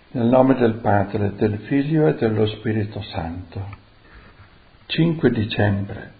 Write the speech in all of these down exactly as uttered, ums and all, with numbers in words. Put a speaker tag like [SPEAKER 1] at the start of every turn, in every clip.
[SPEAKER 1] Nel nome del Padre, del Figlio e dello Spirito Santo. cinque dicembre.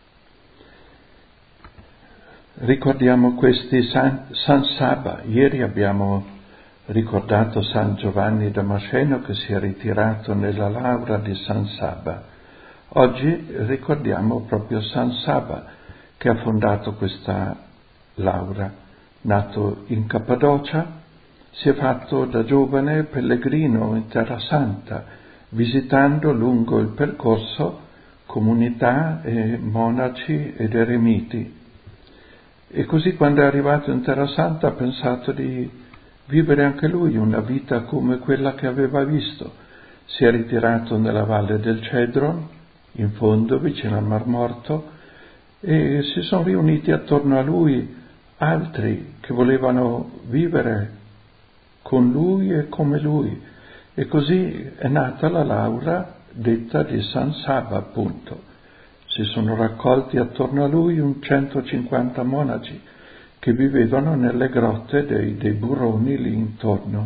[SPEAKER 1] Ricordiamo questi San, San Saba. Ieri abbiamo ricordato San Giovanni Damasceno che si è ritirato nella laura di San Saba. Oggi ricordiamo proprio San Saba che ha fondato questa laura. Nato in Cappadocia, si è fatto da giovane pellegrino in Terra Santa, visitando lungo il percorso comunità e monaci ed eremiti. E così quando è arrivato in Terra Santa ha pensato di vivere anche lui una vita come quella che aveva visto. Si è ritirato nella valle del Cedron, in fondo, vicino al Mar Morto, e si sono riuniti attorno a lui altri che volevano vivere con lui e come lui, e così è nata la laura detta di San Saba, appunto. Si sono raccolti attorno a lui un centocinquanta monaci che vivevano nelle grotte dei, dei burroni lì intorno.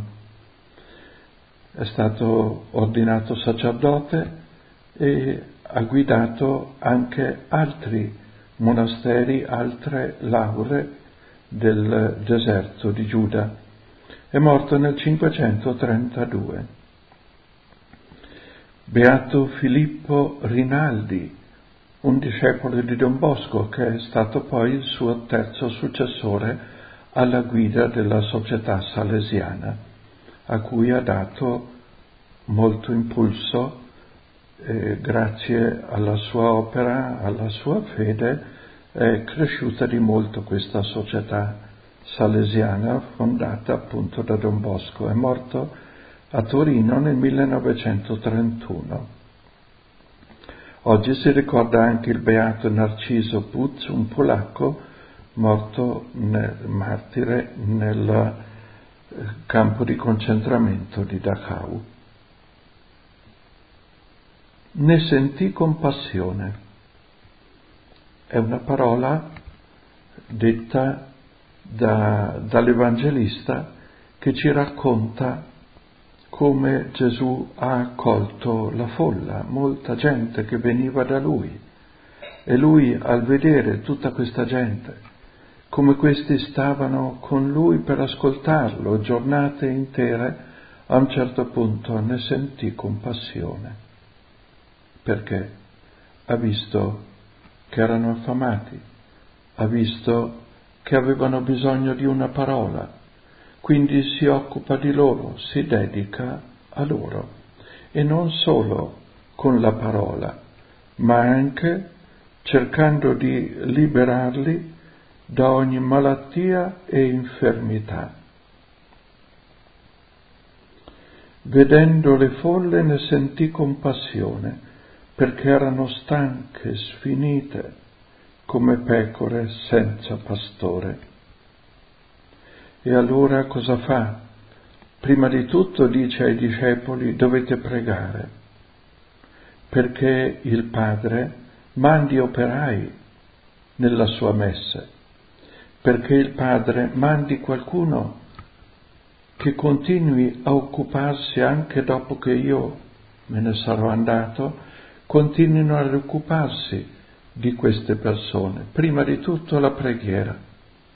[SPEAKER 1] È stato ordinato sacerdote e ha guidato anche altri monasteri, altre laure del deserto di Giuda. È morto nel cinquecentotrentadue. Beato Filippo Rinaldi, un discepolo di Don Bosco che è stato poi il suo terzo successore alla guida della società salesiana, a cui ha dato molto impulso eh, grazie alla sua opera, alla sua fede, è cresciuta di molto questa società salesiana fondata appunto da Don Bosco. È morto a Torino nel millenovecentotrentuno. Oggi si ricorda anche il beato Narciso Puz, un polacco morto nel, martire nel campo di concentramento di Dachau. Ne sentì compassione. È una parola detta da, dall'Evangelista che ci racconta come Gesù ha accolto la folla, molta gente che veniva da lui, e lui al vedere tutta questa gente, come questi stavano con lui per ascoltarlo giornate intere, a un certo punto ne sentì compassione, perché ha visto che erano affamati, ha visto che avevano bisogno di una parola, quindi si occupa di loro, si dedica a loro, e non solo con la parola, ma anche cercando di liberarli da ogni malattia e infermità. Vedendo le folle ne sentì compassione, perché erano stanche, sfinite, come pecore senza pastore. E allora cosa fa? Prima di tutto dice ai discepoli: dovete pregare, perché il Padre mandi operai nella sua messe, perché il Padre mandi qualcuno che continui a occuparsi anche dopo che io me ne sarò andato, continuino ad occuparsi di queste persone. Prima di tutto la preghiera,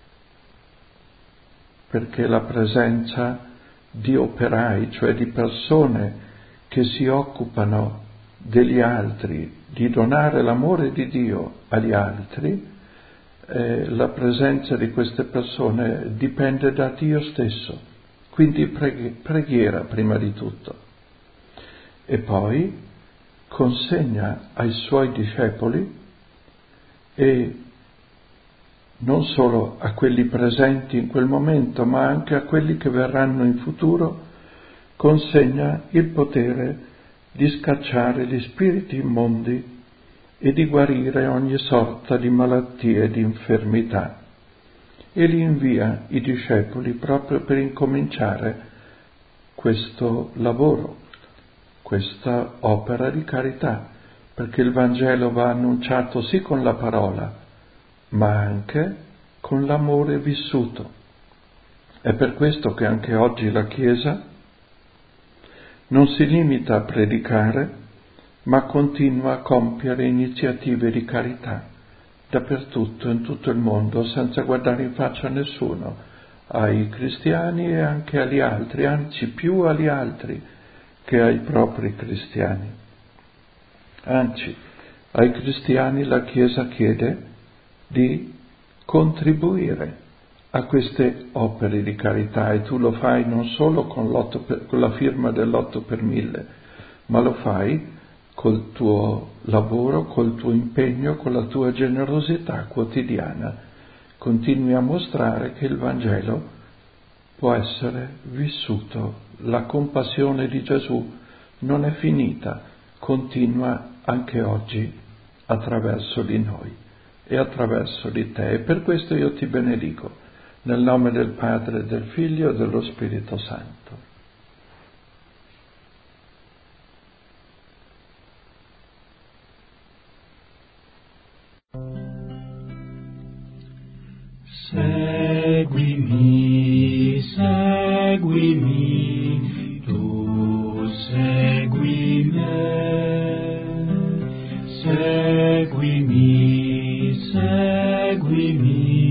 [SPEAKER 1] perché la presenza di operai, cioè di persone che si occupano degli altri, di donare l'amore di Dio agli altri, eh, la presenza di queste persone dipende da Dio stesso, quindi preghi- preghiera prima di tutto. E poi consegna ai suoi discepoli e non solo a quelli presenti in quel momento, ma anche a quelli che verranno in futuro, consegna il potere di scacciare gli spiriti immondi e di guarire ogni sorta di malattie e di infermità. E li invia i discepoli proprio per incominciare questo lavoro, questa opera di carità, perché il Vangelo va annunciato sì con la parola, ma anche con l'amore vissuto. È per questo che anche oggi la Chiesa Non si limita a predicare, ma continua a compiere iniziative di carità dappertutto, in tutto il mondo, senza guardare in faccia a nessuno, ai cristiani e anche agli altri, anzi più agli altri che ai propri cristiani. Anzi, ai cristiani la Chiesa chiede di contribuire a queste opere di carità, e tu lo fai non solo con, l'otto per, con la firma dell'otto per mille, ma lo fai col tuo lavoro, col tuo impegno, con la tua generosità quotidiana. Continui a mostrare che il Vangelo può essere vissuto. La compassione di Gesù non è finita, continua anche oggi attraverso di noi e attraverso di te. E per questo io ti benedico, nel nome del Padre, del Figlio e dello Spirito Santo.
[SPEAKER 2] Seguimi, seguimi, tu segui me, seguimi, seguimi.